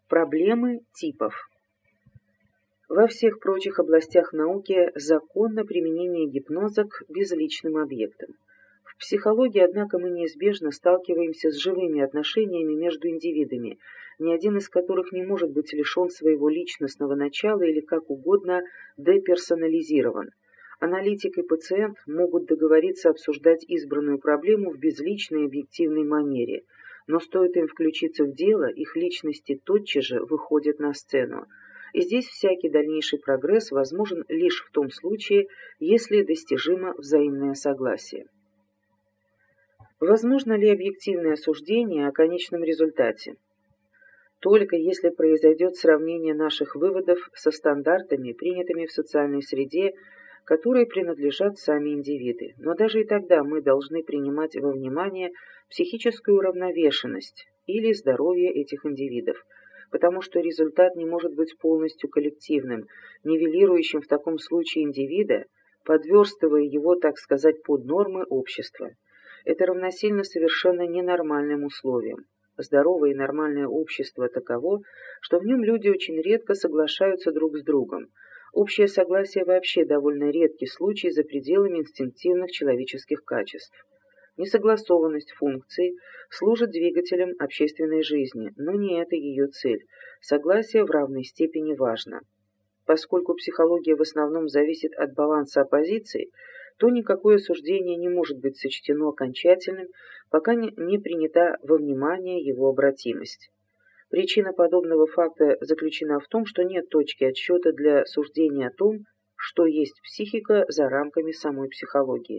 Проблемы типов. Во всех прочих областях науки законно применение гипноза к безличным объектам. В психологии, однако, мы неизбежно сталкиваемся с живыми отношениями между индивидами, ни один из которых не может быть лишен своего личностного начала или как угодно деперсонализирован. Аналитик и пациент могут договориться обсуждать избранную проблему в безличной и объективной манере, но стоит им включиться в дело, их личности тотчас же выходят на сцену. И здесь всякий дальнейший прогресс возможен лишь в том случае, если достижимо взаимное согласие. Возможно ли объективное суждение о конечном результате? Только если произойдет сравнение наших выводов со стандартами, принятыми в социальной среде, которые принадлежат сами индивиды. Но даже и тогда мы должны принимать во внимание психическую уравновешенность или здоровье этих индивидов, потому что результат не может быть полностью коллективным, нивелирующим в таком случае индивида, подверстывая его, так сказать, под нормы общества. Это равносильно совершенно ненормальным условиям. Здоровое и нормальное общество таково, что в нем люди очень редко соглашаются друг с другом. Общее согласие вообще довольно редкий случай за пределами инстинктивных человеческих качеств. Несогласованность функций служит двигателем общественной жизни, но не это ее цель. Согласие в равной степени важно. Поскольку психология в основном зависит от баланса оппозиций, то никакое суждение не может быть сочтено окончательным, пока не принята во внимание его обратимость. Причина подобного факта заключена в том, что нет точки отсчета для суждения о том, что есть психика за рамками самой психологии.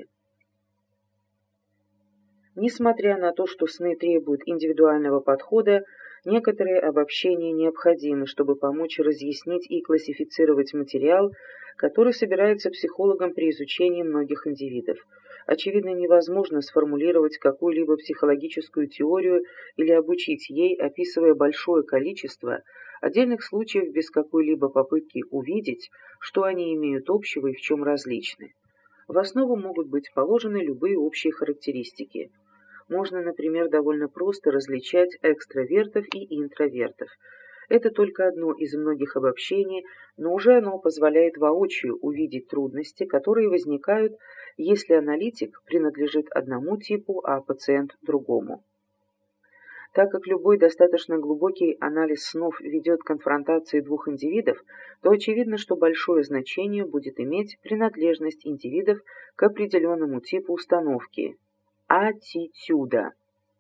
Несмотря на то, что сны требуют индивидуального подхода, некоторые обобщения необходимы, чтобы помочь разъяснить и классифицировать материал, который собирается психологом при изучении многих индивидов. Очевидно, невозможно сформулировать какую-либо психологическую теорию или обучить ей, описывая большое количество отдельных случаев без какой-либо попытки увидеть, что они имеют общего и в чем различны. В основу могут быть положены любые общие характеристики. Можно, например, довольно просто различать экстравертов и интровертов. Это только одно из многих обобщений, но уже оно позволяет воочию увидеть трудности, которые возникают, если аналитик принадлежит одному типу, а пациент другому. Так как любой достаточно глубокий анализ снов ведет к конфронтации двух индивидов, то очевидно, что большое значение будет иметь принадлежность индивидов к определенному типу установки – аттитюда.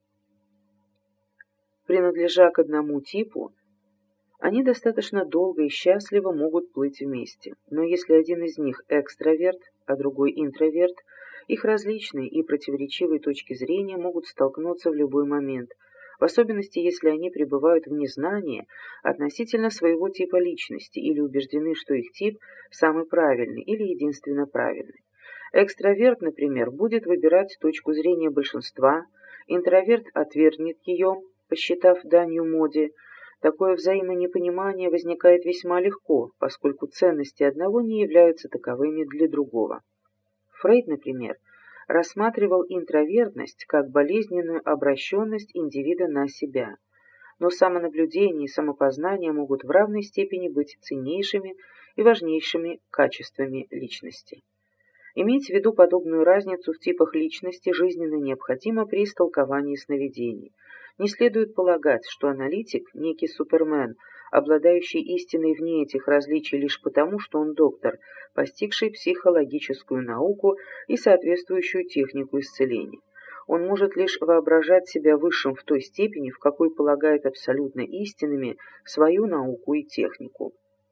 Принадлежа к одному типу, они достаточно долго и счастливо могут плыть вместе. Но если один из них экстраверт, а другой интроверт, их различные и противоречивые точки зрения могут столкнуться в любой момент, в особенности, если они пребывают в незнании относительно своего типа личности или убеждены, что их тип самый правильный или единственно правильный. Экстраверт, например, будет выбирать точку зрения большинства, интроверт отвергнет ее, посчитав данью моде. Такое взаимонепонимание возникает весьма легко, поскольку ценности одного не являются таковыми для другого. Фрейд, например, рассматривал интровертность как болезненную обращенность индивида на себя. Но самонаблюдение и самопознание могут в равной степени быть ценнейшими и важнейшими качествами личности. Иметь в виду подобную разницу в типах личности жизненно необходимо при истолковании сновидений. Не следует полагать, что аналитик – некий супермен, обладающий истиной вне этих различий лишь потому, что он доктор, постигший психологическую науку и соответствующую технику исцеления. Он может лишь воображать себя высшим в той степени, в какой полагает абсолютно истинными свою науку и технику.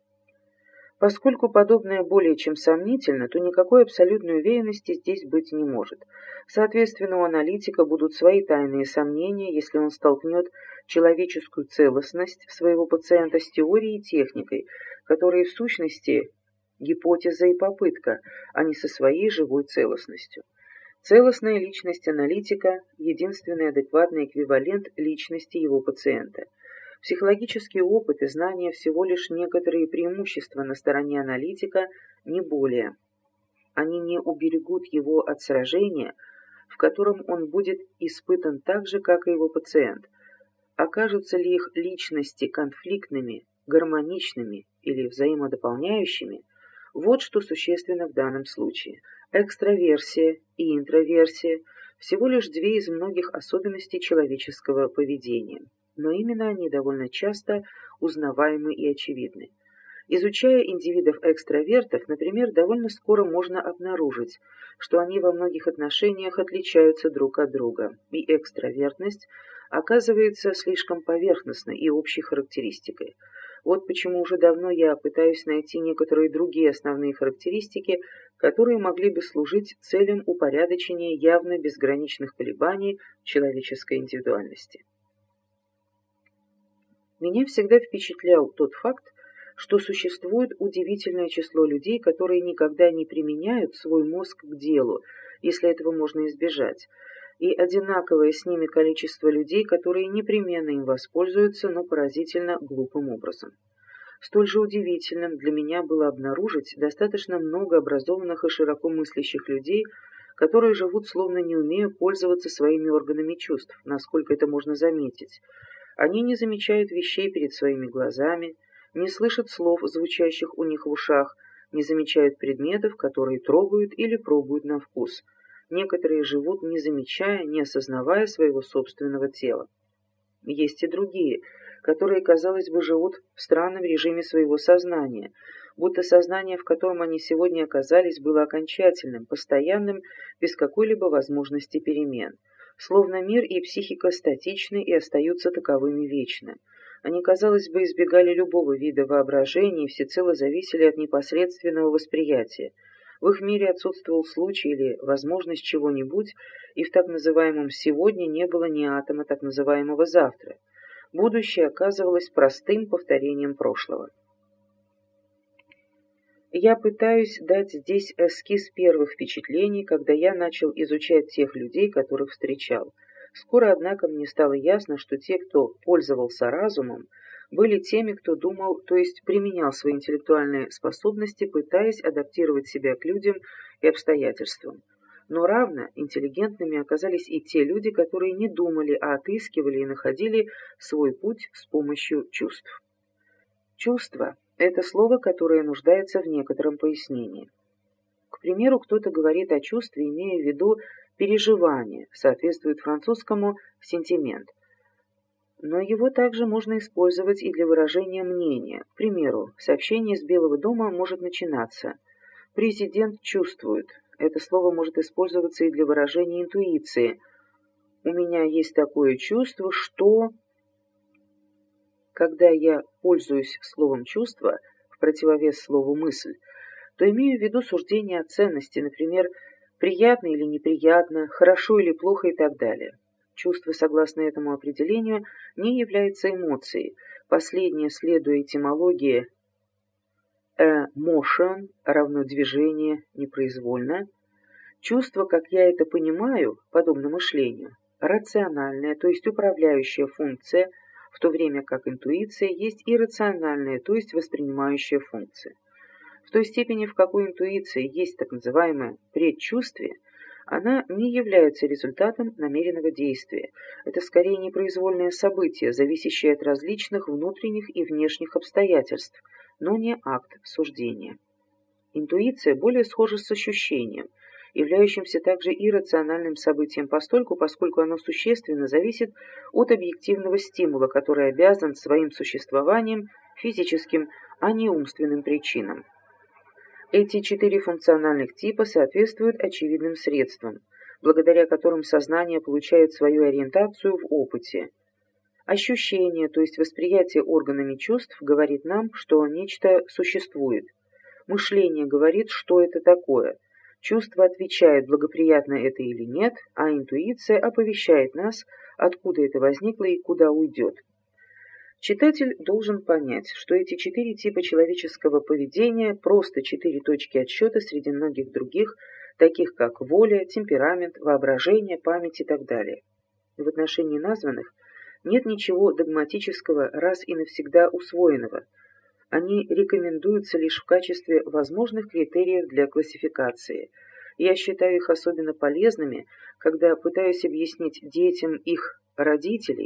Поскольку подобное более чем сомнительно, то никакой абсолютной уверенности здесь быть не может. Соответственно, у аналитика будут свои тайные сомнения, если он столкнет человеческую целостность своего пациента с теорией и техникой, которые в сущности гипотеза и попытка, а не со своей живой целостностью. Целостная личность аналитика – единственный адекватный эквивалент личности его пациента. Психологический опыт и знания всего лишь некоторые преимущества на стороне аналитика, не более. Они не уберегут его от сражения, в котором он будет испытан так же, как и его пациент. окажутся ли их личности конфликтными, гармоничными или взаимодополняющими, вот что существенно в данном случае. Экстраверсия и интроверсия – всего лишь две из многих особенностей человеческого поведения, но именно они довольно часто узнаваемы и очевидны. Изучая индивидов-экстравертов, например, довольно скоро можно обнаружить, что они во многих отношениях отличаются друг от друга, и экстравертность оказывается слишком поверхностной и общей характеристикой. Вот почему уже давно я пытаюсь найти некоторые другие основные характеристики, которые могли бы служить целям упорядочения явно безграничных колебаний человеческой индивидуальности. Меня всегда впечатлял тот факт, что существует удивительное число людей, которые никогда не применяют свой мозг к делу, если этого можно избежать, и одинаковое с ними количество людей, которые непременно им воспользуются, но поразительно глупым образом. Столь же удивительным для меня было обнаружить достаточно много образованных и широко мыслящих людей, которые живут, словно не умея пользоваться своими органами чувств, насколько это можно заметить. Они не замечают вещей перед своими глазами, не слышат слов, звучащих у них в ушах, не замечают предметов, которые трогают или пробуют на вкус. Некоторые живут, не замечая, не осознавая своего собственного тела. Есть и другие, которые, казалось бы, живут в странном режиме своего сознания, будто сознание, в котором они сегодня оказались, было окончательным, постоянным, без какой-либо возможности перемен. Словно мир и психика статичны и остаются таковыми вечно. Они, казалось бы, избегали любого вида воображения и всецело зависели от непосредственного восприятия. В их мире отсутствовал случай или возможность чего-нибудь, и в так называемом «сегодня» не было ни атома так называемого «завтра». Будущее оказывалось простым повторением прошлого. Я пытаюсь дать здесь эскиз первых впечатлений, когда я начал изучать тех людей, которых встречал. Скоро, однако, мне стало ясно, что те, кто пользовался разумом, были теми, кто думал, то есть применял свои интеллектуальные способности, пытаясь адаптировать себя к людям и обстоятельствам. Но равно интеллигентными оказались и те люди, которые не думали, а отыскивали и находили свой путь с помощью чувств. Чувство – это слово, которое нуждается в некотором пояснении. К примеру, кто-то говорит о чувстве, имея в виду переживание, соответствует французскому «сентимент». Но его также можно использовать и для выражения мнения. К примеру, сообщение из Белого дома может начинаться «Президент чувствует». Это слово может использоваться и для выражения интуиции. «У меня есть такое чувство, что...» Когда я пользуюсь словом «чувство» в противовес слову «мысль», то имею в виду суждение о ценности, например, приятно или неприятно, хорошо или плохо и так далее. Чувство, согласно этому определению, не является эмоцией. Последнее, следуя этимологии «motion» равно движение, непроизвольно. Чувство, как я это понимаю, подобно мышлению, рациональная, то есть управляющая функция, в то время как интуиция есть иррациональная, то есть воспринимающая функция. В той степени, в какой интуиция есть так называемое предчувствие, она не является результатом намеренного действия. Это скорее непроизвольное событие, зависящее от различных внутренних и внешних обстоятельств, но не акт суждения. Интуиция более схожа с ощущением, являющимся также иррациональным событием постольку, поскольку оно существенно зависит от объективного стимула, который обязан своим существованием физическим, а не умственным причинам. Эти 4 функциональных типа соответствуют очевидным средствам, благодаря которым сознание получает свою ориентацию в опыте. Ощущение, то есть восприятие органами чувств, говорит нам, что нечто существует. Мышление говорит, что это такое. Чувство отвечает, благоприятно это или нет, а интуиция оповещает нас, откуда это возникло и куда уйдет. Читатель должен понять, что эти 4 типа человеческого поведения – просто 4 точки отсчета среди многих других, таких как воля, темперамент, воображение, память и так далее. В отношении названных нет ничего догматического, раз и навсегда усвоенного. Они рекомендуются лишь в качестве возможных критериев для классификации. Я считаю их особенно полезными, когда пытаюсь объяснить детям их родителей,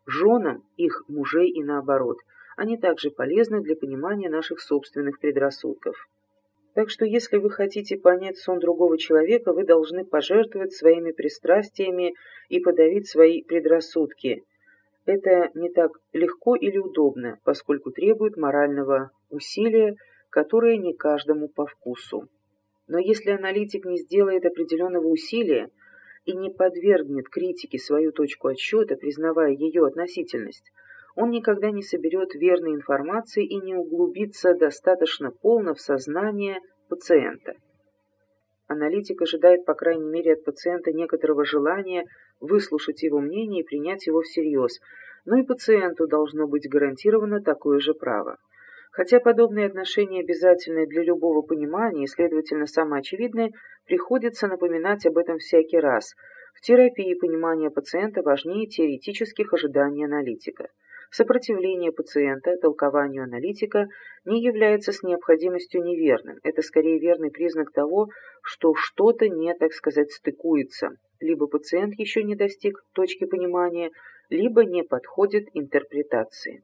женам их мужей и наоборот. Они также полезны для понимания наших собственных предрассудков. Так что если вы хотите понять сон другого человека, вы должны пожертвовать своими пристрастиями и подавить свои предрассудки. Это не так легко или удобно, поскольку требует морального усилия, которое не каждому по вкусу. Но если аналитик не сделает определенного усилия и не подвергнет критике свою точку отсчета, признавая ее относительность, он никогда не соберет верной информации и не углубится достаточно полно в сознание пациента. Аналитик ожидает, по крайней мере, от пациента некоторого желания выслушать его мнение и принять его всерьез, но и пациенту должно быть гарантировано такое же право. Хотя подобные отношения обязательны для любого понимания и, следовательно, самоочевидны, приходится напоминать об этом всякий раз. В терапии понимание пациента важнее теоретических ожиданий аналитика. Сопротивление пациента толкованию аналитика не является с необходимостью неверным. Это скорее верный признак того, что что-то не, так сказать, стыкуется. Либо пациент еще не достиг точки понимания, либо не подходит интерпретации.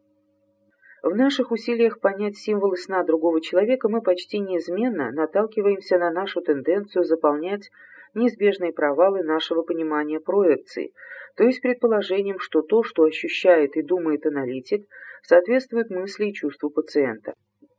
В наших усилиях понять символы сна другого человека мы почти неизменно наталкиваемся на нашу тенденцию заполнять неизбежные провалы нашего понимания проекций, то есть предположением, что то, что ощущает и думает аналитик, соответствует мысли и чувству пациента.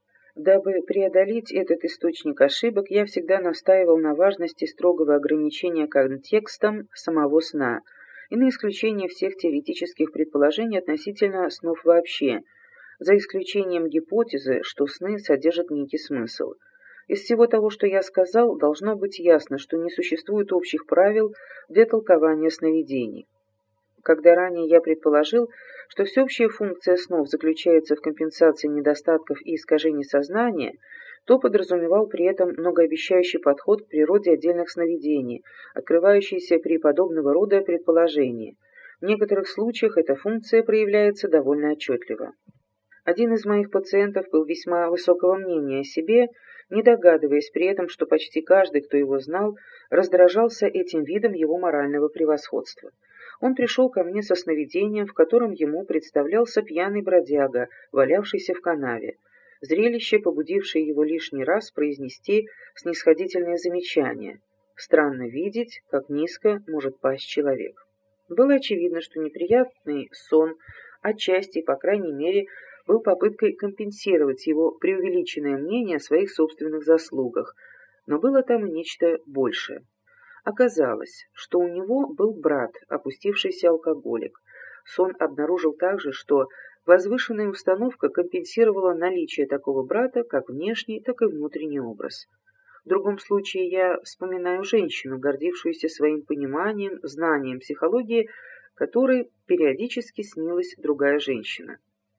Дабы преодолеть этот источник ошибок, я всегда настаивал на важности строгого ограничения контекстом самого сна и на исключение всех теоретических предположений относительно снов вообще, за исключением гипотезы, что сны содержат некий смысл. Из всего того, что я сказал, должно быть ясно, что не существует общих правил для толкования сновидений. Когда ранее я предположил, что всеобщая функция снов заключается в компенсации недостатков и искажений сознания, то подразумевал при этом многообещающий подход к природе отдельных сновидений, открывающийся при подобного рода предположении. В некоторых случаях эта функция проявляется довольно отчетливо. Один из моих пациентов был весьма высокого мнения о себе, не догадываясь при этом, что почти каждый, кто его знал, раздражался этим видом его морального превосходства. Он пришел ко мне со сновидением, в котором ему представлялся пьяный бродяга, валявшийся в канаве. Зрелище, побудившее его лишний раз произнести снисходительное замечание. Странно видеть, как низко может пасть человек. Было очевидно, что неприятный сон, отчасти, по крайней мере, был попыткой компенсировать его преувеличенное мнение о своих собственных заслугах, но было там и нечто большее. Оказалось, что у него был брат, опустившийся алкоголик. Сон обнаружил также, что возвышенная установка компенсировала наличие такого брата как внешний, так и внутренний образ. В другом случае я вспоминаю женщину, гордившуюся своим пониманием, знанием психологии, которой периодически снилась другая женщина.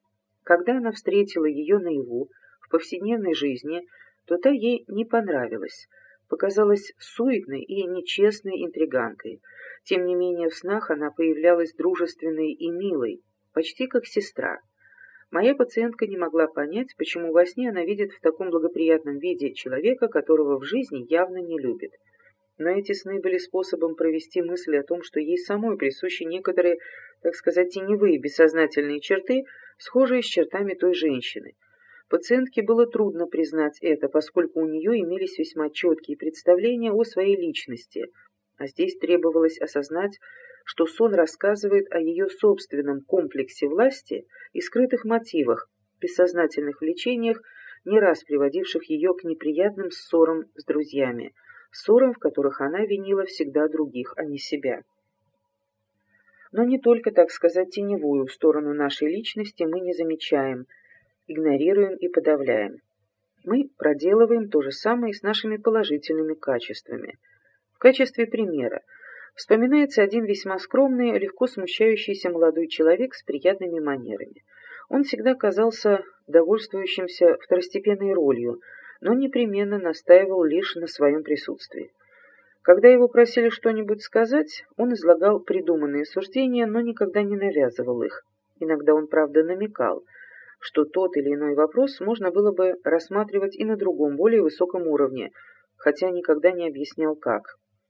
Когда она встретила ее наяву, в повседневной жизни, то та ей не понравилась, показалась суетной и нечестной интриганкой. Тем не менее, в снах она появлялась дружественной и милой, почти как сестра. Моя пациентка не могла понять, почему во сне она видит в таком благоприятном виде человека, которого в жизни явно не любит. Но эти сны были способом провести мысль о том, что ей самой присущи некоторые, так сказать, теневые бессознательные черты, схожие с чертами той женщины. Пациентке было трудно признать это, поскольку у нее имелись весьма четкие представления о своей личности, а здесь требовалось осознать, что сон рассказывает о ее собственном комплексе власти и скрытых мотивах, бессознательных влечениях, не раз приводивших ее к неприятным ссорам с друзьями, ссорам, в которых она винила всегда других, а не себя. Но не только, так сказать, теневую сторону нашей личности мы не замечаем, игнорируем и подавляем. Мы проделываем то же самое и с нашими положительными качествами. В качестве примера вспоминается один весьма скромный, легко смущающийся молодой человек с приятными манерами. Он всегда казался довольствующимся второстепенной ролью, но непременно настаивал лишь на своем присутствии. Когда его просили что-нибудь сказать, он излагал придуманные суждения, но никогда не навязывал их. Иногда он, правда, намекал, что тот или иной вопрос можно было бы рассматривать и на другом, более высоком уровне, хотя никогда не объяснял как.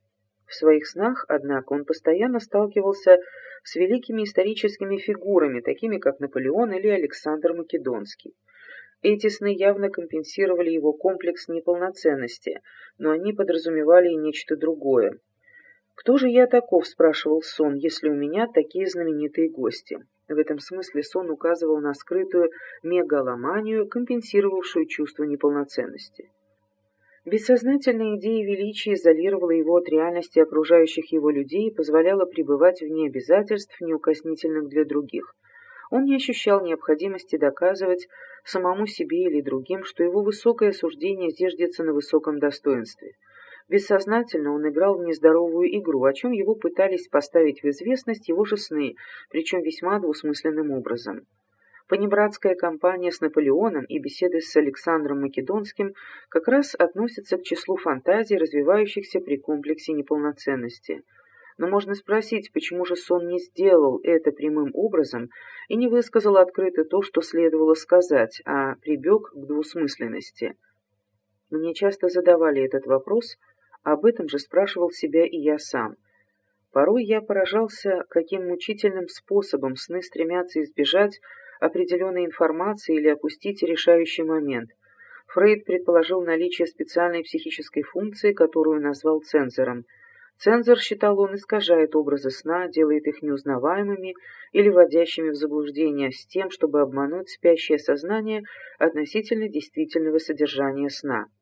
В своих снах, однако, он постоянно сталкивался с великими историческими фигурами, такими как Наполеон или Александр Македонский. Эти сны явно компенсировали его комплекс неполноценности, но они подразумевали и нечто другое. «Кто же я таков?» — спрашивал сон, — «если у меня такие знаменитые гости». В этом смысле сон указывал на скрытую мегаломанию, компенсировавшую чувство неполноценности. Бессознательная идея величия изолировала его от реальности окружающих его людей и позволяла пребывать вне обязательств, неукоснительных для других. Он не ощущал необходимости доказывать самому себе или другим, что его высокое суждение зиждется на высоком достоинстве. Бессознательно он играл в нездоровую игру, о чем его пытались поставить в известность его же сны, причем весьма двусмысленным образом. Понебратская кампания с Наполеоном и беседы с Александром Македонским как раз относятся к числу фантазий, развивающихся при комплексе неполноценности. Но можно спросить, почему же сон не сделал это прямым образом и не высказал открыто то, что следовало сказать, а прибег к двусмысленности. Мне часто задавали этот вопрос, об этом же спрашивал себя и я сам. Порой я поражался, каким мучительным способом сны стремятся избежать определенной информации или опустить решающий момент. Фрейд предположил наличие специальной психической функции, которую назвал цензором. Цензор, считал он, искажает образы сна, делает их неузнаваемыми или вводящими в заблуждение с тем, чтобы обмануть спящее сознание относительно действительного содержания сна.